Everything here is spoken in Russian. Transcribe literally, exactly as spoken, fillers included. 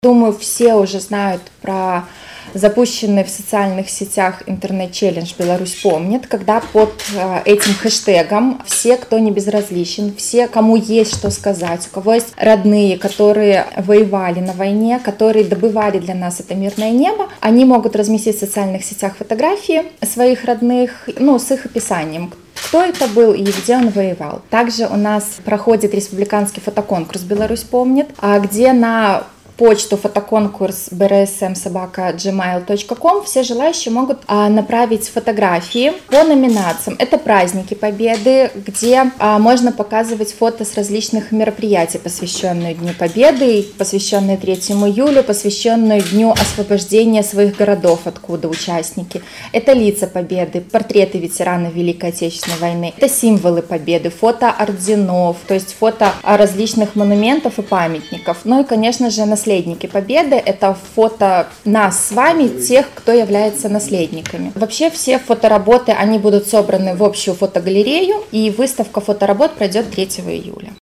Думаю, все уже знают про запущенный в социальных сетях интернет-челлендж «Беларусь помнит», когда под этим хэштегом все, кто не безразличен, все, кому есть что сказать, у кого есть родные, которые воевали на войне, которые добывали для нас это мирное небо, они могут разместить в социальных сетях фотографии своих родных, ну, с их описанием, кто это был и где он воевал. Также у нас проходит республиканский фотоконкурс «Беларусь помнит», где на почту фотоконкурс би эр эс эм собака джимейл точка ком все желающие могут а, направить фотографии по номинациям. Это праздники Победы, где а, можно показывать фото с различных мероприятий, посвященные Дню Победы, посвященные третьему июля, посвященные Дню освобождения своих городов, откуда участники. Это лица Победы, портреты ветеранов Великой Отечественной войны, это символы Победы, фото орденов, то есть фото различных монументов и памятников. Ну и, конечно же, наследие. Наследники Победы – это фото нас с вами, тех, кто является наследниками. Вообще все фотоработы, они будут собраны в общую фотогалерею, и выставка фоторабот пройдет третьего июля.